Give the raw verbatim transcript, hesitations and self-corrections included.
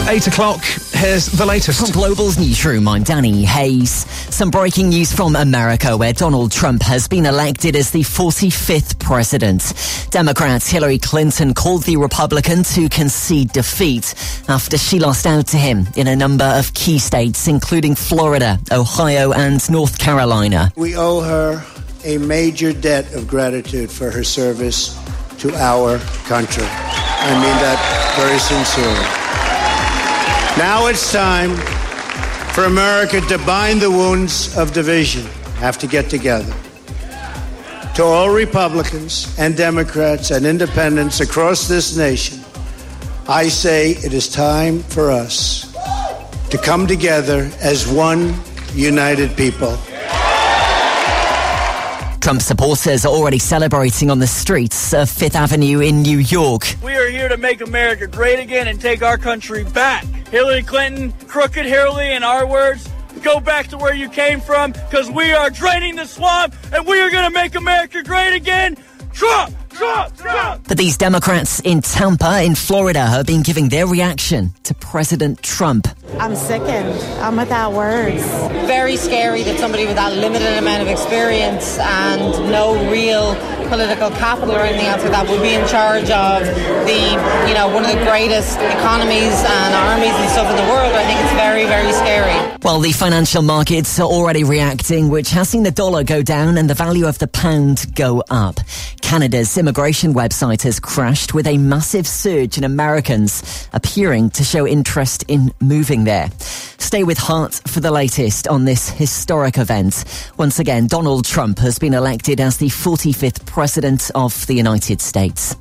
eight o'clock. Here's the latest. From Global's newsroom, I'm Danny Hayes. Some breaking news from America, where Donald Trump has been elected as the forty-fifth president. Democrats Hillary Clinton called the Republican to concede defeat after she lost out to him in a number of key states, including Florida, Ohio and North Carolina. We owe her a major debt of gratitude for her service to our country. I mean that very sincerely. Now it's time for America to bind the wounds of division. Have to get together. To all Republicans and Democrats and independents across this nation, I say it is time for us to come together as one united people. Trump supporters are already celebrating on the streets of Fifth Avenue in New York. We are here to make America great again and take our country back. Hillary Clinton, crooked Hillary, in our words, go back to where you came from, because we are draining the swamp and we are going to make America great again. Trump! Trump! Trump! But these Democrats in Tampa, in Florida, have been giving their reaction to President Trump. I'm sickened. I'm without words. Very scary that somebody with that limited amount of experience and no real political capital or anything else like that would be in charge of the, you know, one of the greatest economies and armies and stuff in the world. I think it's very, very scary. Well, the financial markets are already reacting, which has seen the dollar go down and the value of the pound go up. Canada's immigration website has crashed, with a massive surge in Americans appearing to show interest in moving there. Stay with Heart for the latest on this historic event. Once again, Donald Trump has been elected as the forty-fifth president of the United States.